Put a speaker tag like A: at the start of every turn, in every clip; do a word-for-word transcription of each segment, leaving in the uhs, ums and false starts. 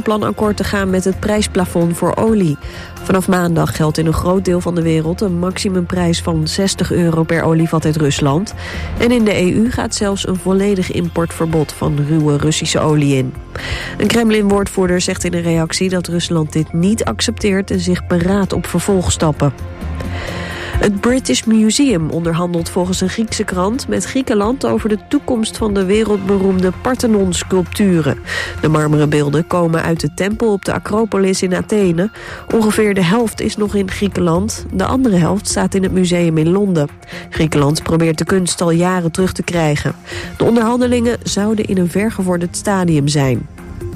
A: plan akkoord te gaan met het prijsplafond voor olie. Vanaf maandag geldt in een groot deel van de wereld een maximumprijs van zestig euro per olievat uit Rusland. En in de E U gaat zelfs een volledig importverbod van ruwe Russische olie in. Een Kremlin-woordvoerder zegt in een reactie dat Rusland dit niet accepteert en zich beraadt op vervolgstappen. Het British Museum onderhandelt volgens een Griekse krant met Griekenland over de toekomst van de wereldberoemde Parthenon-sculpturen. De marmeren beelden komen uit de tempel op de Acropolis in Athene. Ongeveer de helft is nog in Griekenland. De andere helft staat in het museum in Londen. Griekenland probeert de kunst al jaren terug te krijgen. De onderhandelingen zouden in een vergevorderd stadium zijn.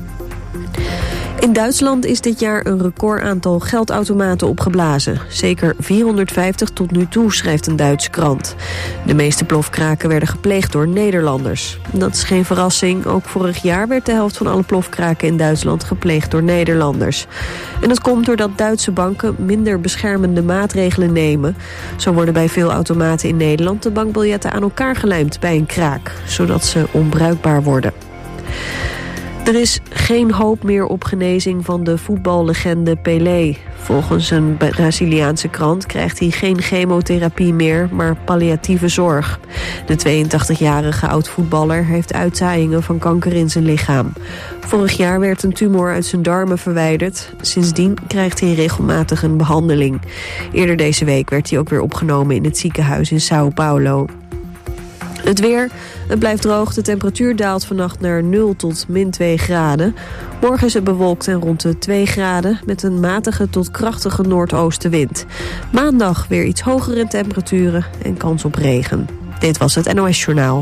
A: In Duitsland is dit jaar een record aantal geldautomaten opgeblazen. Zeker vierhonderdvijftig tot nu toe, schrijft een Duitse krant. De meeste plofkraken werden gepleegd door Nederlanders. Dat is geen verrassing. Ook vorig jaar werd de helft van alle plofkraken in Duitsland gepleegd door Nederlanders. En dat komt doordat Duitse banken minder beschermende maatregelen nemen. Zo worden bij veel automaten in Nederland de bankbiljetten aan elkaar gelijmd bij een kraak, zodat ze onbruikbaar worden. Er is geen hoop meer op genezing van de voetballegende Pelé. Volgens een Braziliaanse krant krijgt hij geen chemotherapie meer, maar palliatieve zorg. De tweeëntachtigjarige oud-voetballer heeft uitzaaiingen van kanker in zijn lichaam. Vorig jaar werd een tumor uit zijn darmen verwijderd. Sindsdien krijgt hij regelmatig een behandeling. Eerder deze week werd hij ook weer opgenomen in het ziekenhuis in Sao Paulo. Het weer, het blijft droog, de temperatuur daalt vannacht naar nul tot min twee graden. Morgen is het bewolkt en rond de twee graden met een matige tot krachtige noordoostenwind. Maandag weer iets hogere temperaturen en kans op regen. Dit was het N O S Journaal.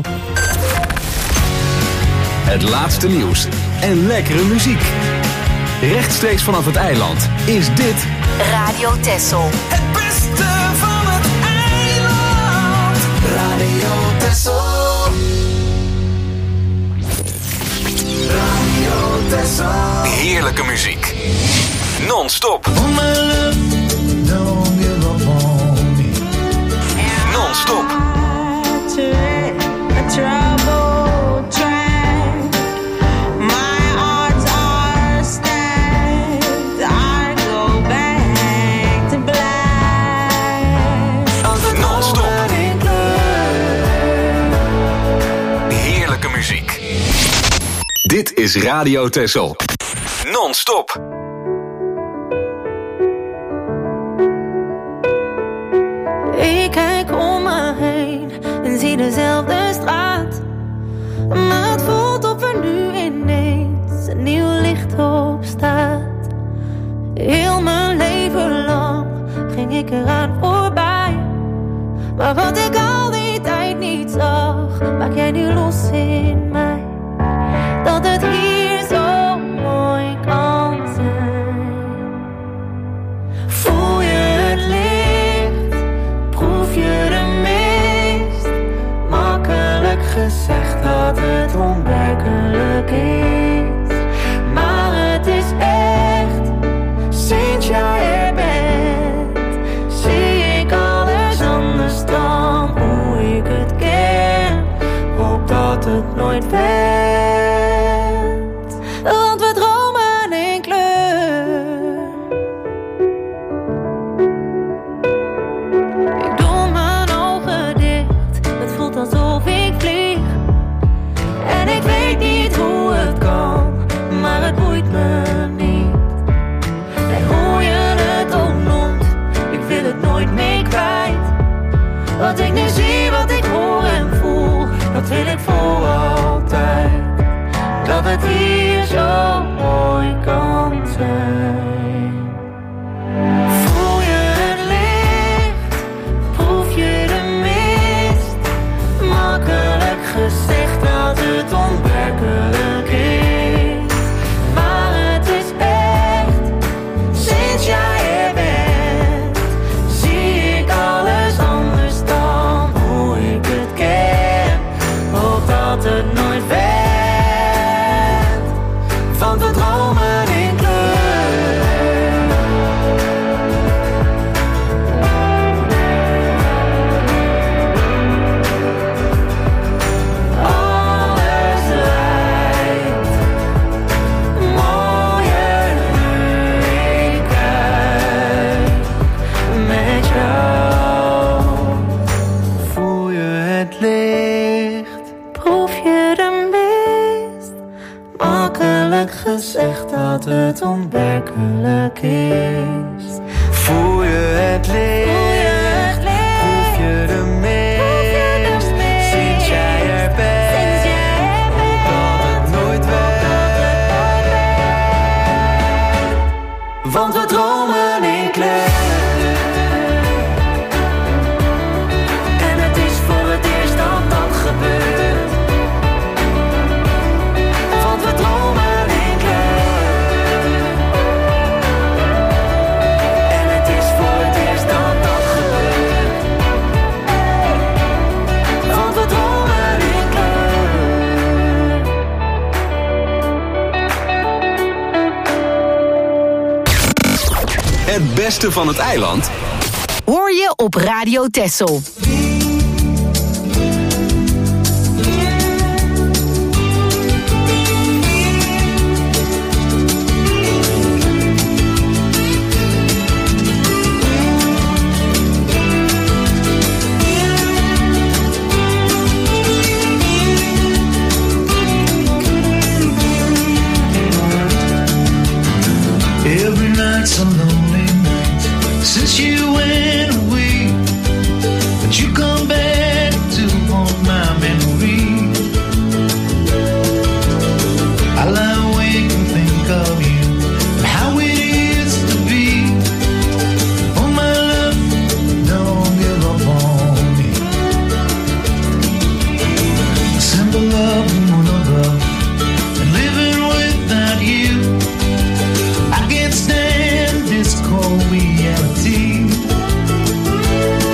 B: Het laatste nieuws en lekkere muziek. Rechtstreeks vanaf het eiland is dit
C: Radio Texel.
D: Het beste van het eiland. Radio Texel. Radio Texel.
B: heerlijke muziek. Non-stop. Non-stop. Dit is Radio Texel. Non-stop.
E: Ik kijk om me heen en zie dezelfde straat. Maar het voelt of er nu ineens een nieuw licht op staat. Heel mijn leven lang ging ik eraan voorbij. Maar wat ik al die tijd niet zag, maak jij nu los in mij. Dat het hier zo mooi kan zijn. Voel je het licht, proef je de mist. Makkelijk gezegd dat het onwerkelijk is. Maar het is echt, sinds jij er bent, zie ik alles anders dan hoe ik het ken. Hoop dat het nooit zegt dat het onwerkelijk is.
D: Voel je het licht?
E: Voel je het licht?
D: Proef je de mist?
E: Proef je de mist?
D: Sinds jij er bent?
E: Sinds jij er bent?
D: Dat het nooit werd. Want we dromen in kleur. En het is voor het eerst dat dat gebeurt. Want we dromen in kleur. En het is voor het eerst dat dat gebeurt. Want we dromen in kleur.
B: Het beste van het eiland
C: Hoor je op Radio Texel.
F: Every night's a lonely night since you went away, but you come back to haunt my memory. I lie awake and think of you and how it used to be. Oh my love, don't give up on me. A simple love and one of love, and living without you. I can't stand this cold reality.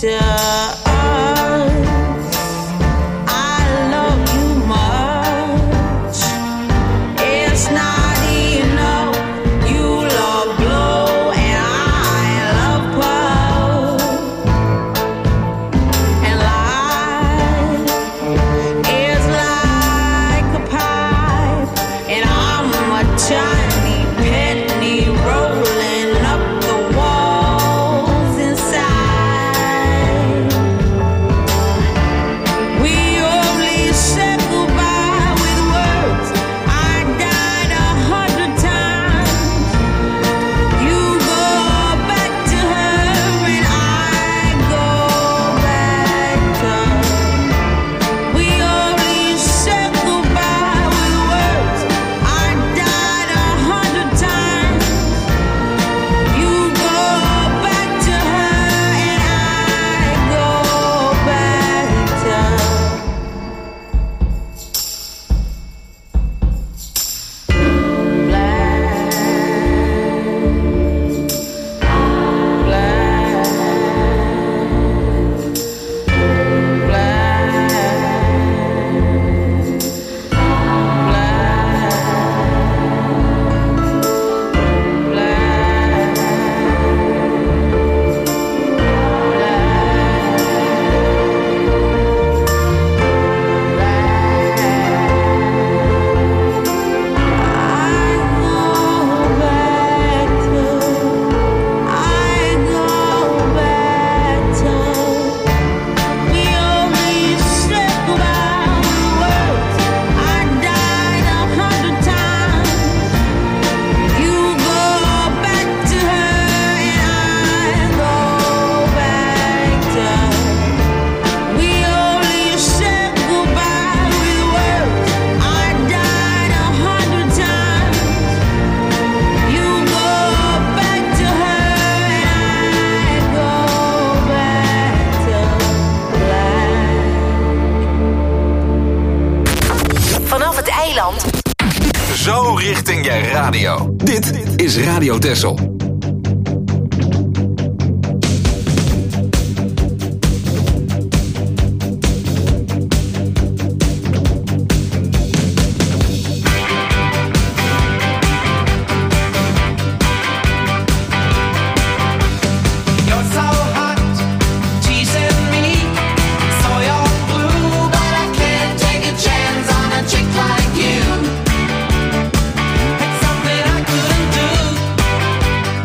B: Zo richting je radio. Dit is Radio Texel.
F: It's something I couldn't do.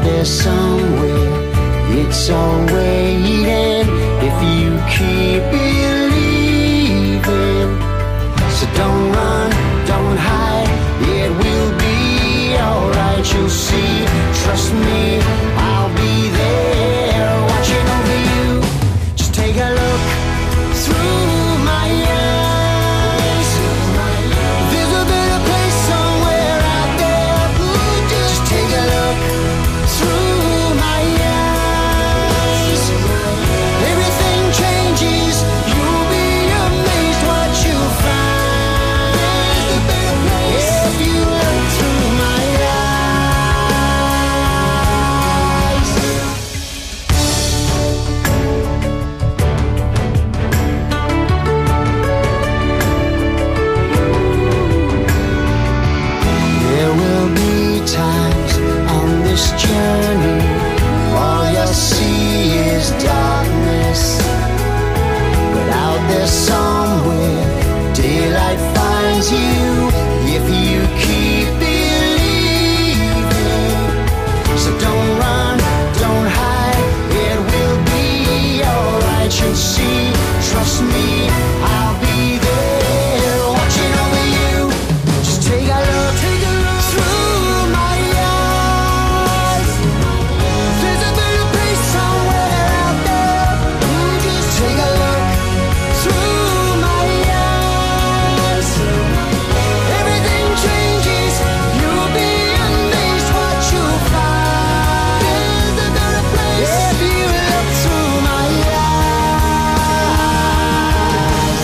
G: there somewhere, it's all waiting if you keep believing. So don't run, don't hide, it will be alright, you'll see. Trust me, I'll be there watching over you. Just take a look through my eyes. There's a better place somewhere out there. Just take a look through my eyes. Everything changes, you'll be amazed what you'll find. If you look through my eyes. There will be times on this journey, all you'll see is darkness. But out there somewhere, daylight finds you if you keep believing. So don't run, don't hide, it will be alright, you'll see. Trust me, I'll be there watching over you. Just take a look, take a look through my eyes. There's a better place somewhere out there. Just take a look through my eyes. Everything changes, you'll be amazed what you'll find. There's a better place if you look through my eyes.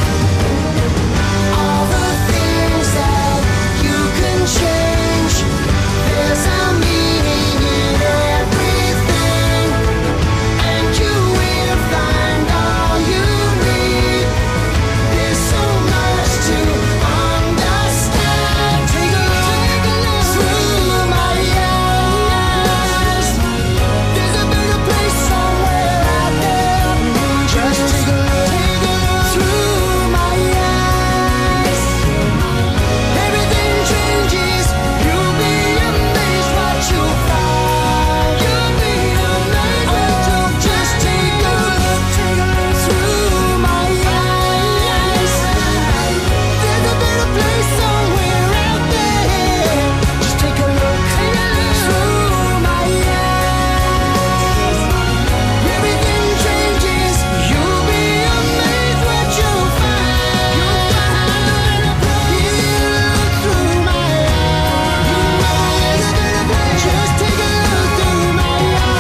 G: All the things that you can change, there's a meaning in everything, and you will find all you need. There's so much to understand. Take a look through my eyes. There's a better place somewhere out there. Just take a look through my eyes. Everything changes, you'll be amazed what you'll find. You'll be amazed what you'll just take a look, take a look through my eyes. There's a better place somewhere out there. Just take a look through my eyes. Everything changes, you'll be amazed what you'll find. You'll find a better place. Through my eyes. Just take a look through my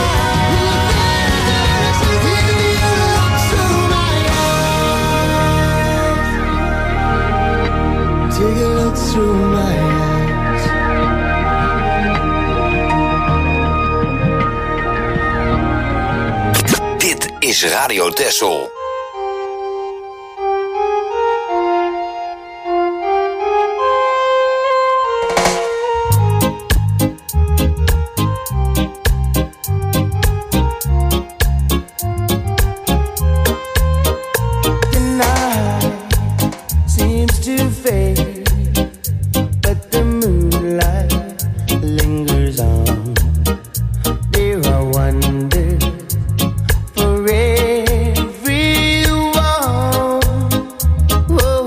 G: eyes. If you look through my eyes. Take a look through my eyes.
B: Dit is Radio Texel.
G: The night seems to fade, but the moonlight lingers on. There are wonders for everyone. Whoa.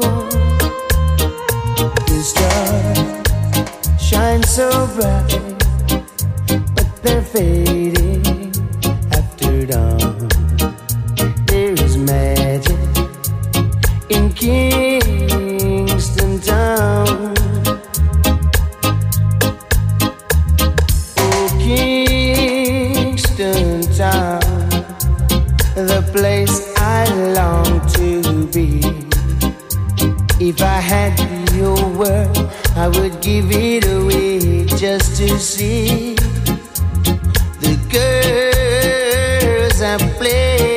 G: The stars shine so bright, but they're fading after dawn. There is magic in Kingston Town. Oh, Kingston Town, the place I long to be. If I had your word, I would give it away just to see the girls I play.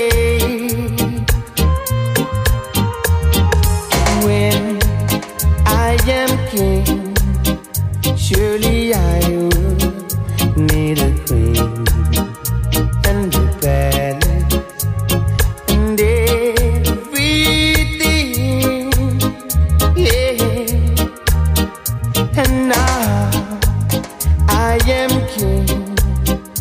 G: When I am king, surely I would need a queen and a palace and everything, yeah. And now I am king,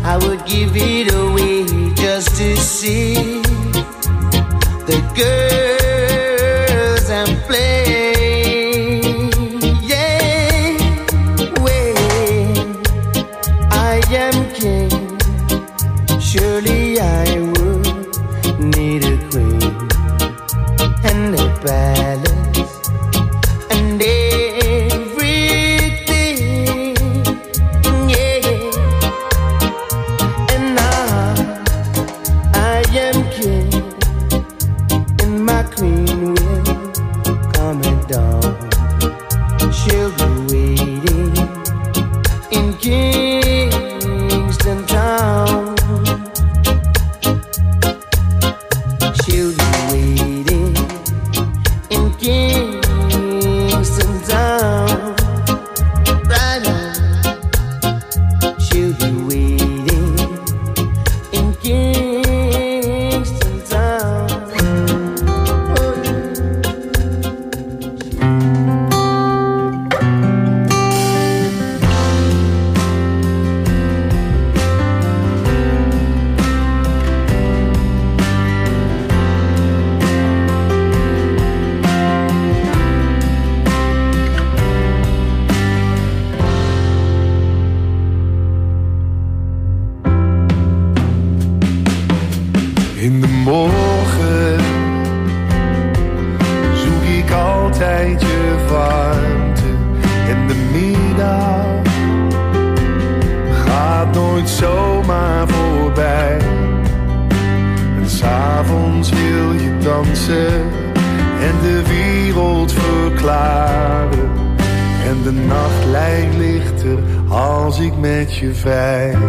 F: I would give it away just to see the girls and play. Yeah, when I am king, surely I would need a queen and a palace and everything. Yeah, and now I am king, and my queen will come at dawn. She'll be waiting in Kingston town. She'll be waiting in Kingston town. Right now, she'll be waiting in Kingston town. Oh,
H: In de morgen zoek ik altijd je warmte. En de middag gaat nooit zomaar voorbij. En 's avonds wil je dansen en de wereld verklaren. En de nacht lijkt lichter als ik met je vrij.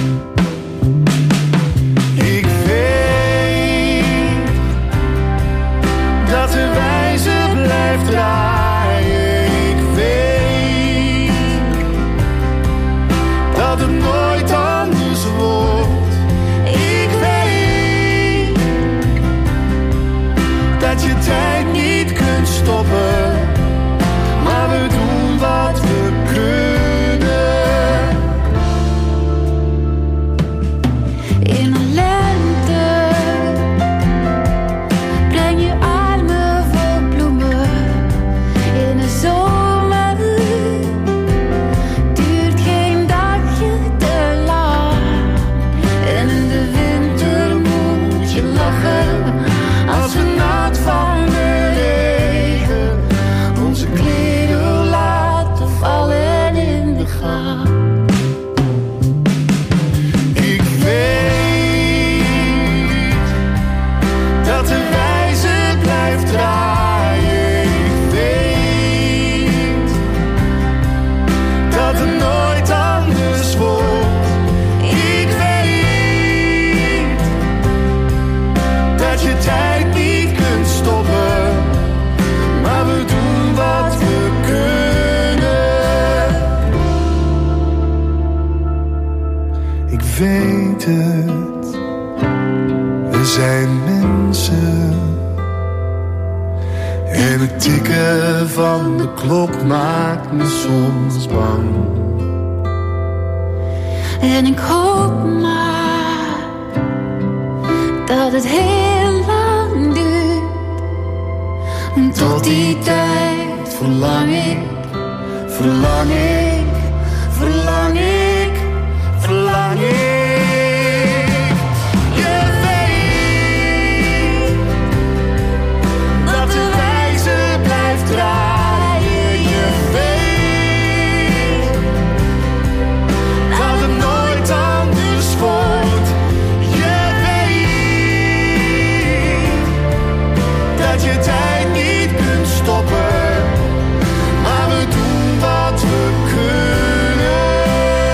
H: Ik weet dat de wijze blijft draaien. Ik weet dat het nooit anders wordt. Ik weet dat je tijd niet kunt stoppen, maar we doen wat we kunnen.
E: In een lente breng je armen vol bloemen. In de zomer duurt geen dagje te lang. En in de winter moet je lachen als we nat van de regen onze kleren laten vallen in de gang.
H: Ik weet dat de wijze blijft draaien. Ik weet dat het nooit anders wordt. Ik weet dat je tijd niet kunt stoppen, maar we doen wat we kunnen. Ik weet het, we zijn mensen. En het tikken van de klok maakt me soms bang.
E: En ik hoop maar dat het heel lang duurt. En tot die tijd verlang ik, verlang ik, verlang ik, verlang ik. Je weet dat de wijze blijft draaien. Je weet dat het nooit anders wordt. Je weet dat je tijd niet kunt stoppen, maar we doen wat we kunnen.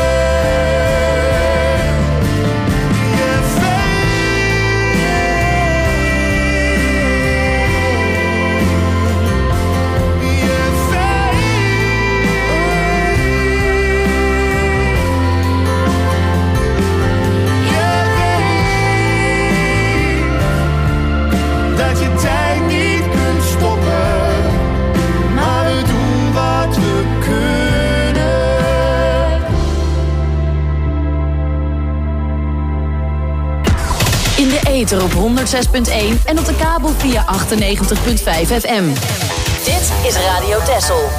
C: In de ether op honderd zes punt één en op de kabel via achtennegentig punt vijf F M. Dit is Radio Texel.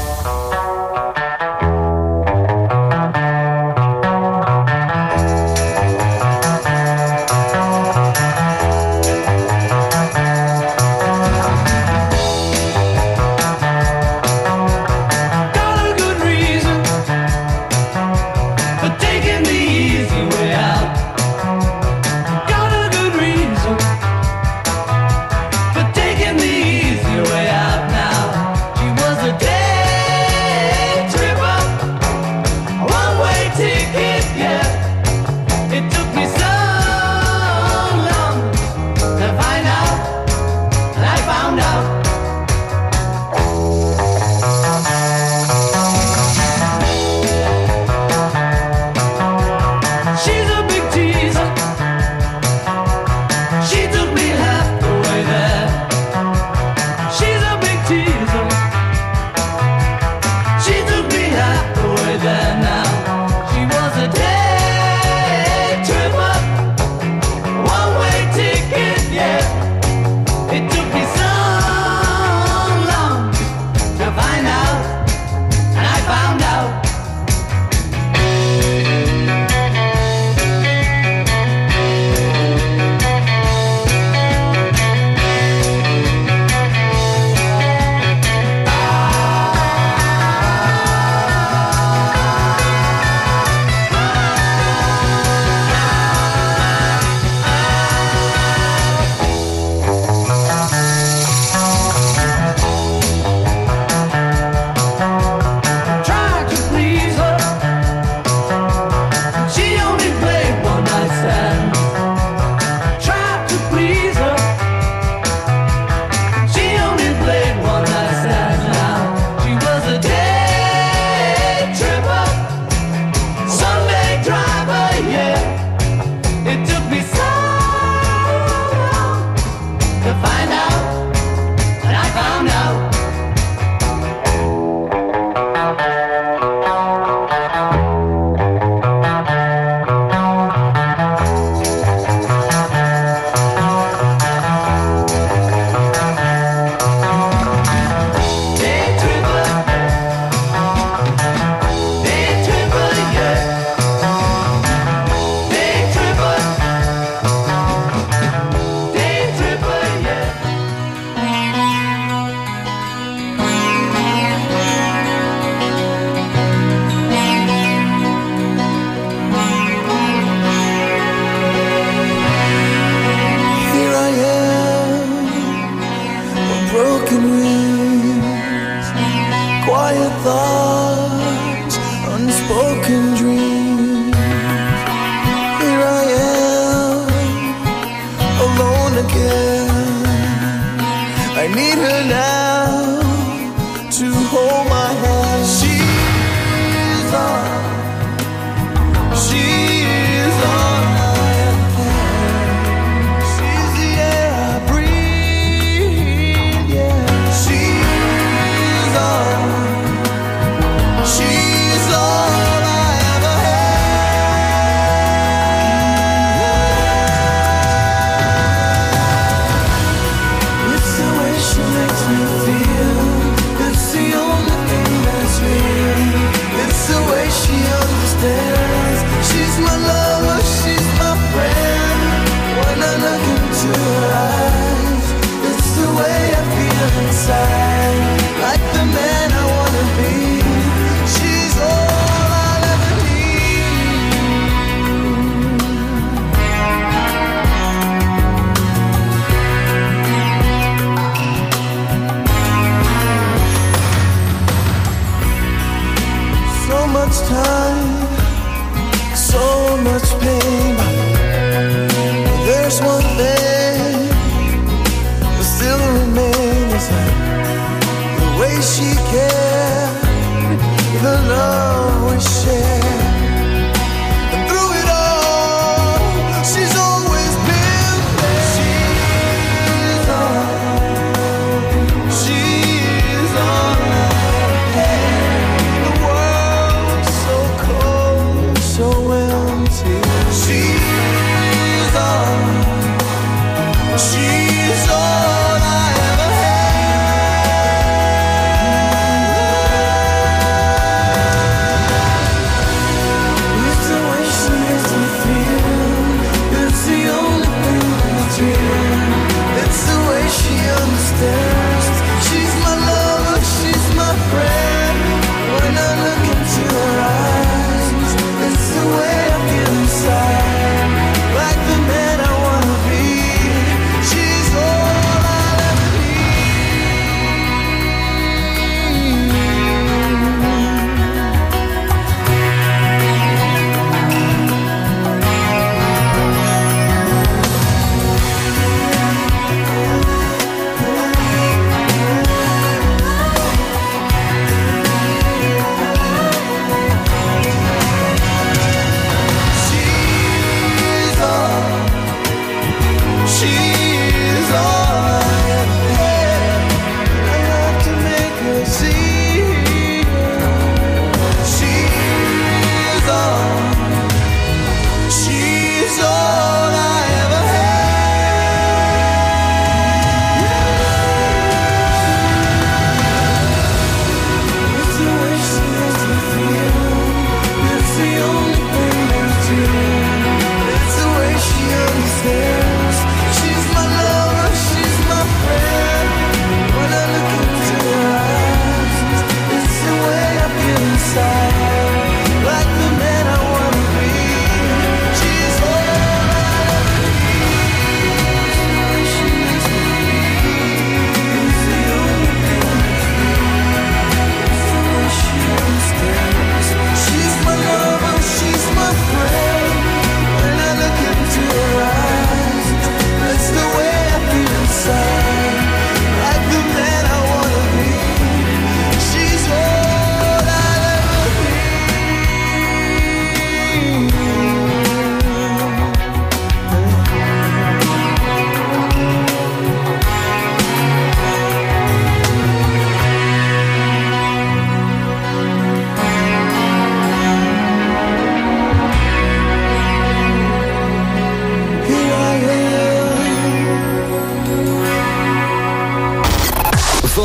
G: So empty. She's on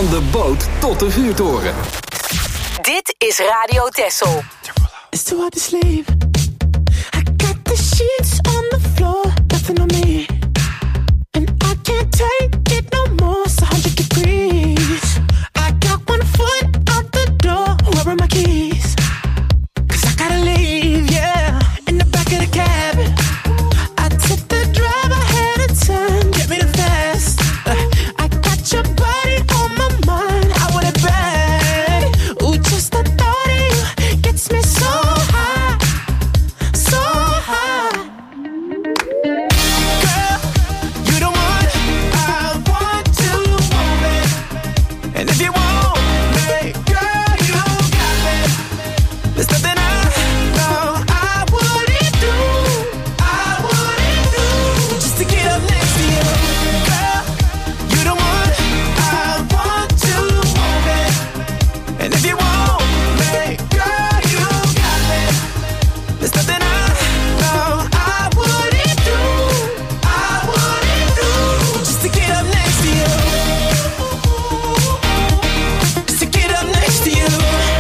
B: Van de boot tot de vuurtoren.
C: Dit is Radio Texel.
I: It's too hard to sleep. I got the sheets on the floor, nothing on me. And I can't take it no more, it's one hundred degrees. I got one foot out the door, where are my keys? Cause I gotta leave, yeah. In the back of the cab, I took the drive ahead of time, get me the fast. uh, I got your body on my mind, I want it bad. Ooh, just the thought of you gets me so high, so high. Girl, you the one I want to move it. And if you want me, girl, you got me. There's nothing I know I wouldn't do, I wouldn't do, just to get up next to you. Girl, you the one I want to move it. And if you want me, girl, you got me. There's nothing I know I wouldn't do, I wouldn't do, just to get up next to you. Just to get up next to you.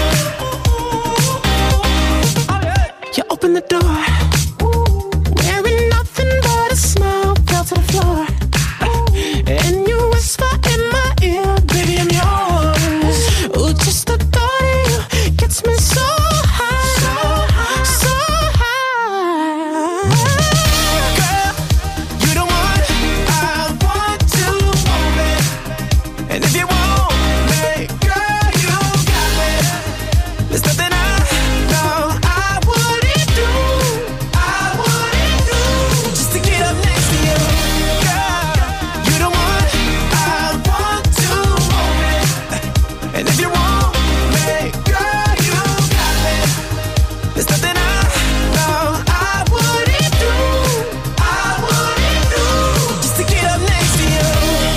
I: You open the door, wearing nothing but a smile, fell to the floor. And you whisper in my ear, baby, I'm yours. Ooh, just the thought of you gets me so high, so high, so high. Girl, you the one I want to move it. And if you want me, girl, you got me. There's nothing I know I wouldn't do, I wouldn't do, just to get up next to you. Girl, you the one I want to move it. And if you want me, girl, you got me. There's nothing I know I wouldn't do, I wouldn't do, just to get up next to you.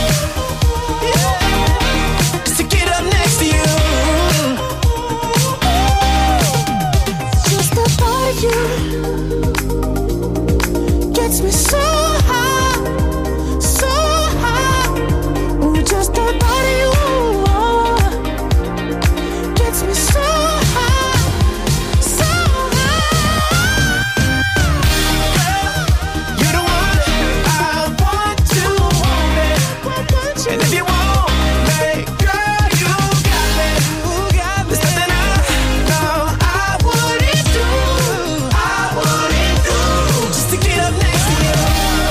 I: Yeah, just to get up next to you. Just the thought of you gets me so high, so high. Ooh, just the thought of you gets me so high, so high. You're the one I want to move it. And if you want me, girl, you got me. There's nothing I know I wouldn't do, I wouldn't do, just to get up next to you.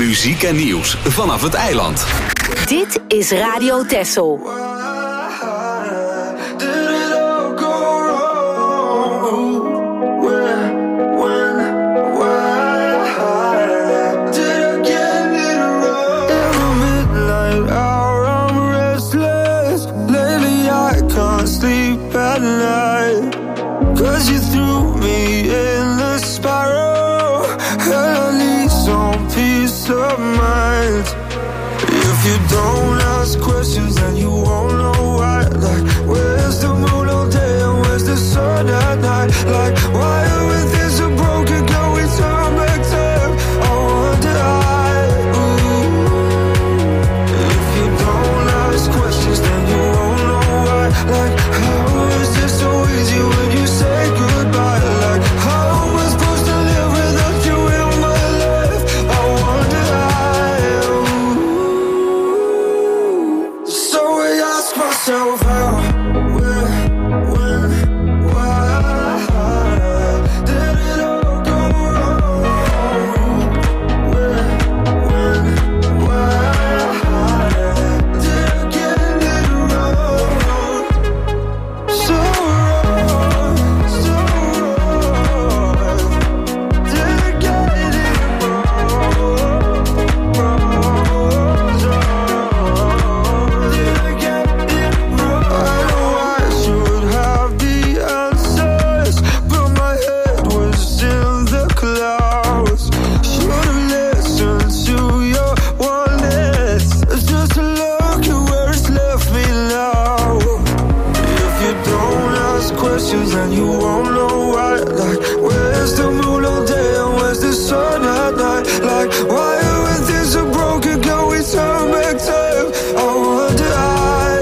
B: Muziek en nieuws vanaf het eiland.
C: Dit is Radio Texel.
J: Cause you threw me in the spiral, and I need some peace of mind. If you don't ask questions, then you won't know why. Like, where's the moon all day and where's the sun at night? Like, why are we this so broken? Can we turn back time? I wonder I, ooh. If you don't ask questions, then you won't know why. Like, how is this so easy when you say goodbye? Like, how am I supposed to live without you in my life? I wonder I, ooh. So I ask myself how, where, when, why did it all go wrong? Where, when, why did I get it wrong? So wrong, so wrong. Did I get it wrong? Wrong, so wrong. Did I get it wrong? I know I should have the answers, but my head was in the clouds. Should have listened to your warnings. Just to look at where it's left me now. If you don't ask questions, then you won't know why. Like, where's the moon all day and where's the sun at night? Like, why are we things so broken? Can we turn back time? I wonder I,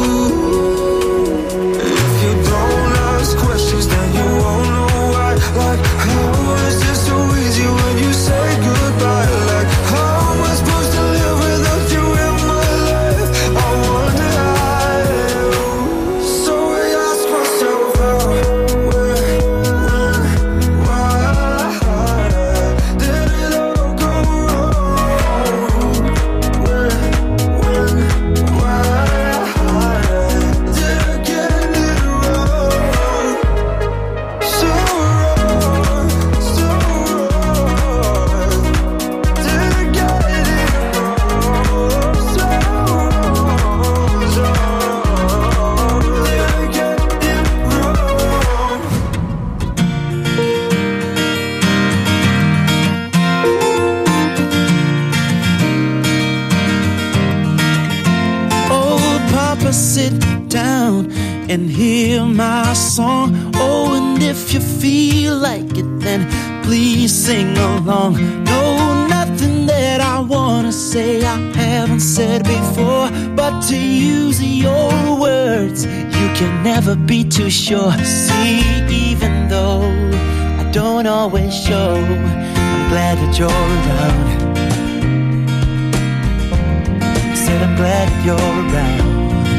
J: ooh. If you don't ask questions, then you won't know why. Like, how is this so easy when you say goodbye? Like, how am I supposed to live without you in my life? I wonder I, ooh. So I ask myself how, where, when, why did it all go wrong? Where, when, why did I get it wrong? So wrong, so wrong. Did I get it wrong? So wrong, so wrong. Did I get it wrong?
I: Oh, Papa, sit down and hear my song. Oh, and if you feel like it, then please sing along. No, nothing that I wanna say I haven't said before, but to use your words, you can never be too sure. See, even though I don't always show, I'm glad that you're around. Said I'm glad that you're around.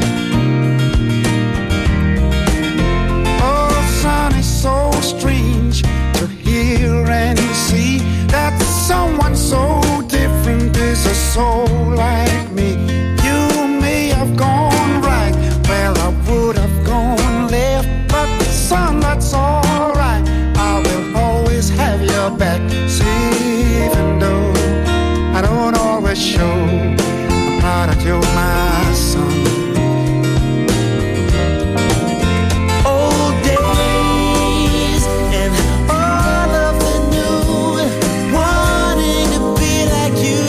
F: Oh, son, it's so strange to hear and see that someone so different is a soul like me. You may have gone right where I would have gone left, but son, that's alright. I will always have your back. See, even though I don't always show, I'm proud that you're my son.
I: Old days and all of the new, wanting to be like you.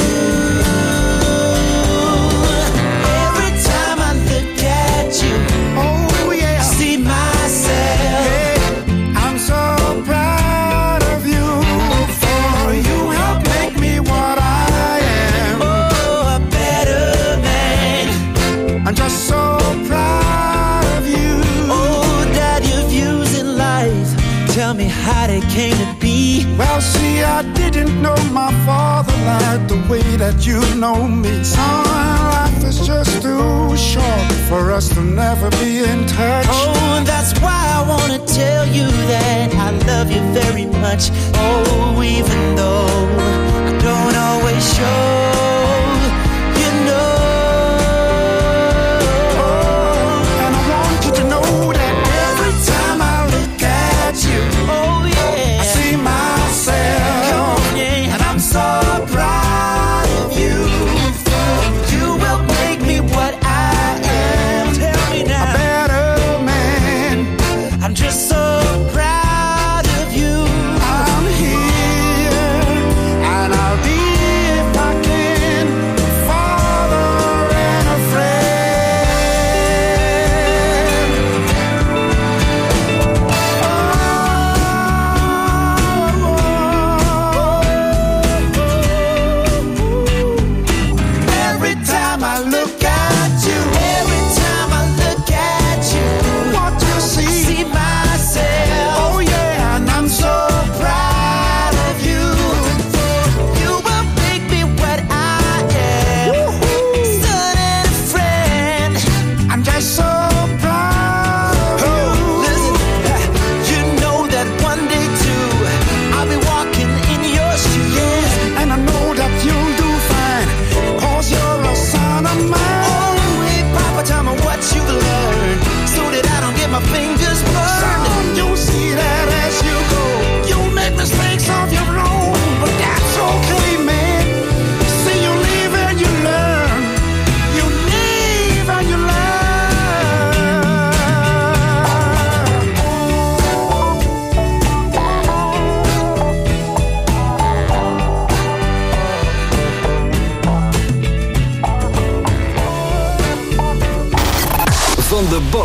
I: Every time I look at you,
F: Oh yeah,
I: see myself.
F: hey, I'm so proud of you, for you help make me what I am.
I: Oh, a better man.
F: I'm just so proud of you.
I: Oh, Dad, your views in life, tell me how they came to be.
F: Well, see, I didn't know my father like the way that you know me. Son, life is just too short for us to never be in touch.
I: Oh, and that's why I wanna tell you that I love you very much. Oh, even though I don't always show,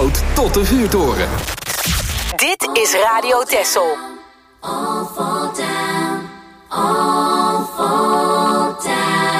B: Noord tot de Vuurtoren.
C: Dit is Radio Texel.
D: All fall down, all fall down.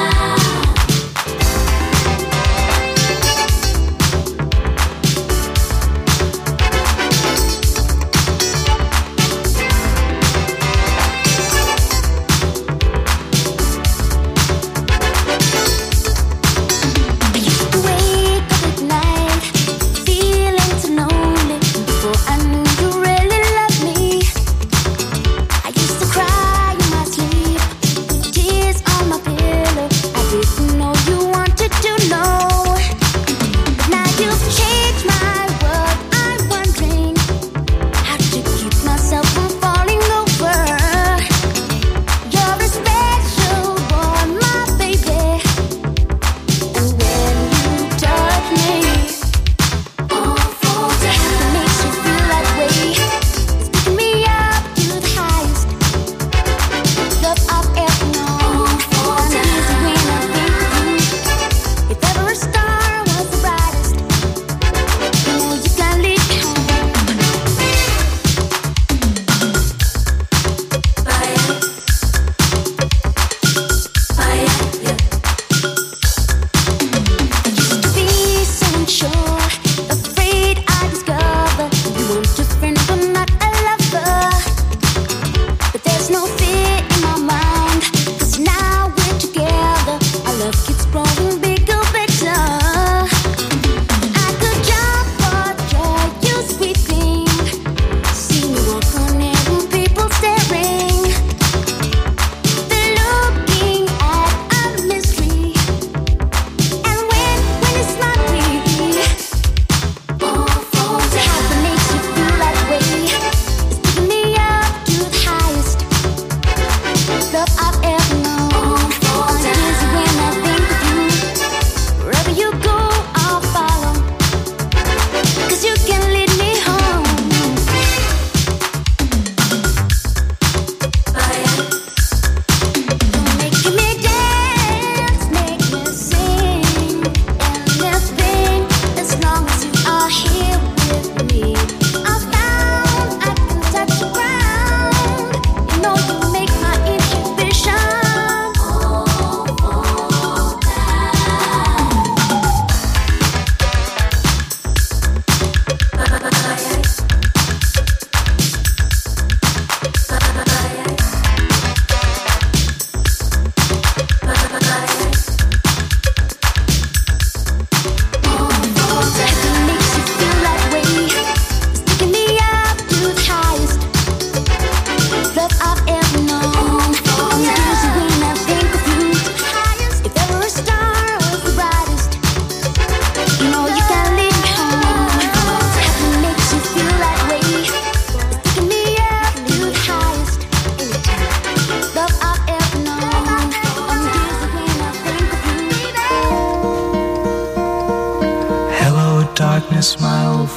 K: darkness, my old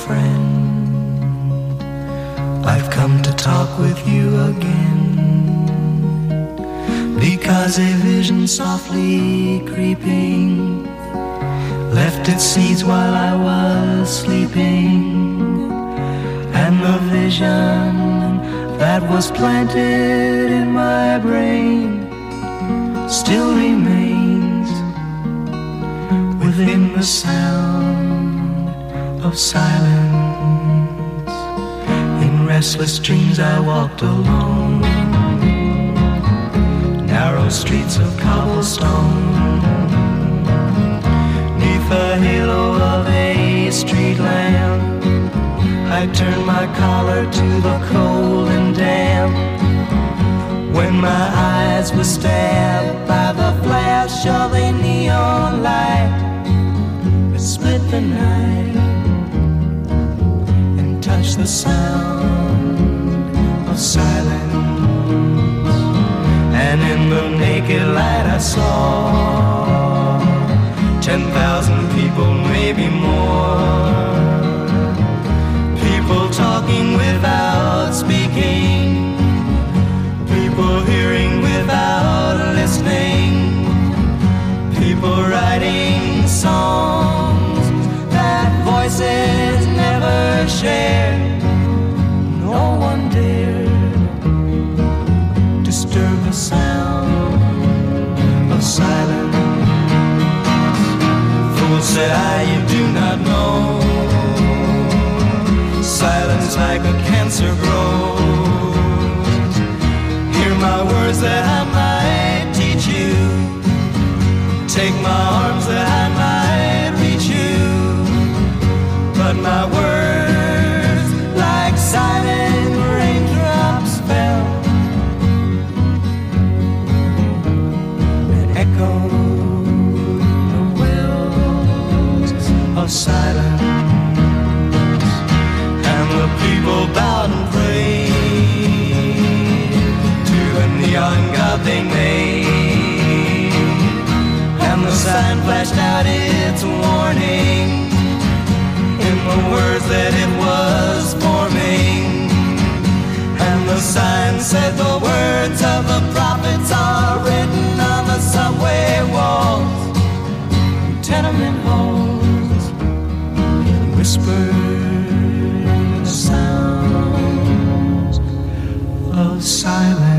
K: friend. I've come to talk with you again, because a vision softly creeping left its seeds while I was sleeping, and the vision that was planted in my brain still remains within the sound of silence. In restless dreams I walked alone, narrow streets of cobblestone, neath the halo of a street lamp. I turned my collar to the cold and damp, when my eyes were stabbed by the flash of a neon light that split the night and touched the sound of silence. And in the naked light I saw ten thousand people, maybe more, people talking without speaking, people hearing without listening, people writing songs that voices never that I you do not know. Silence like a cancer grows. Hear my words that I might teach you. Take my arms that I might reach you. But my words like silent raindrops fell and echoed the wells of silence. And the people bowed and prayed to the neon god they made. And the sign flashed out its warning in the words that it was forming. And the sign said the words of the prophets are written on the subway walls, tenement halls, and whispered sounds of silence.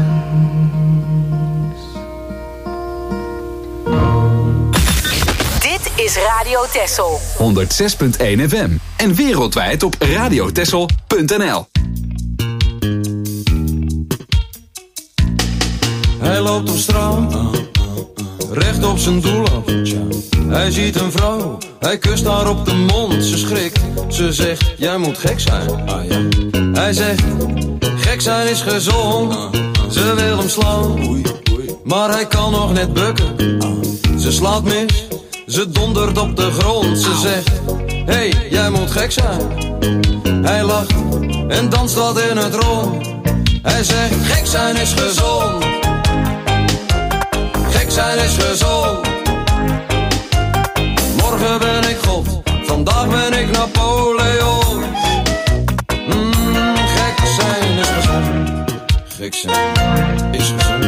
C: Dit is Radio Texel.
B: honderd zes punt één F M en wereldwijd op radiotexel punt n l.
L: Hij loopt op straat, recht op zijn doel af. Hij ziet een vrouw, hij kust haar op de mond. Ze schrikt, ze zegt, jij moet gek zijn. Hij zegt, gek zijn is gezond. Ze wil hem slaan, maar hij kan nog net bukken. Ze slaat mis, ze dondert op de grond. Ze zegt, hé, hey, jij moet gek zijn. Hij lacht en danst wat in het rond. Hij zegt, gek zijn is gezond. Gek zijn is gezond. Morgen ben ik God, vandaag ben ik Napoleon. Mm, gek zijn is gezond. Gek zijn is gezond.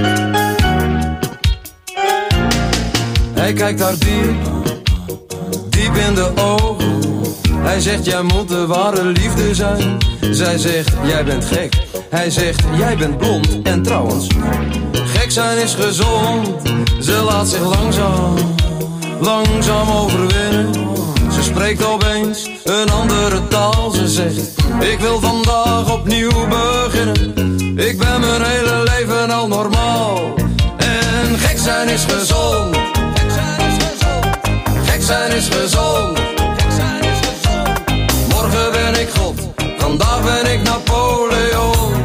L: Hij kijkt haar diep, diep in de ogen. Hij zegt, jij moet de ware liefde zijn. Zij zegt, jij bent gek. Hij zegt, jij bent blond. En trouwens, gek zijn is gezond. Ze laat zich langzaam, langzaam overwinnen. Ze spreekt opeens een andere taal. Ze zegt, ik wil vandaag opnieuw beginnen. Ik ben mijn hele leven al normaal. En gek zijn is gezond. Gek zijn is gezond. Gek zijn is gezond. Gek zijn is gezond. Morgen ben ik God, vandaag ben ik Napoleon.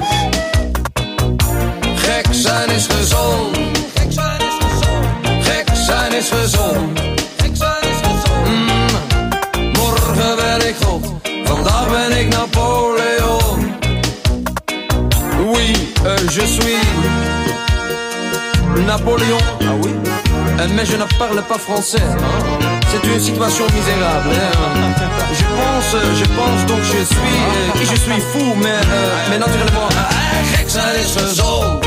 L: Gek zijn is gezond. Gek zijn is gezond. Gek zijn is gezond. Gek zijn is gezond. Mm. Morgen ben ik God, vandaag ben ik Napoleon. Oui, euh, je suis Napoléon. Ah oui. Euh, mais je ne parle pas français. Hein? C'est une situation misérable. Hein? Je pense, je pense donc je suis, euh, je suis fou, mais, euh, mais naturellement. Euh, gek zijn is gezond.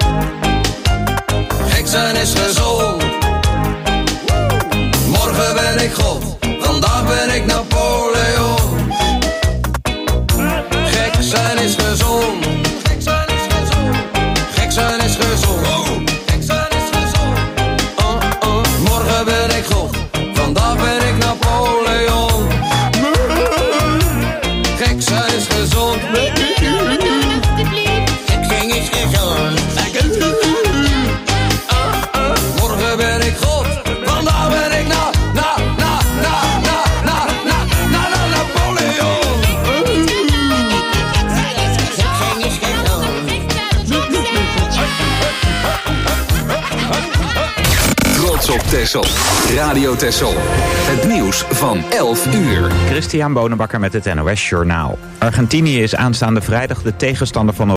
L: Gek zijn is gezond. Morgen ben ik God, vandaag ben ik Napoleon. Gek zijn is gezond. Gek zijn is gezond. Gek zijn is gezond. Gek zijn is gezond. Uh, uh. Morgen ben ik God, vandaag ben ik Napoleon. Gek zijn is gezond. Gek zijn is gezond. Morgen ben ik God, vandaag ben ik na, na, na, na, na, na, na, na, na, Napoleon.
B: Trots op Texel. Radio Texel. Het nieuws van elf uur.
M: Christian Bonenbakker met het N O S Journaal. Argentinië is aanstaande vrijdag de tegenstander van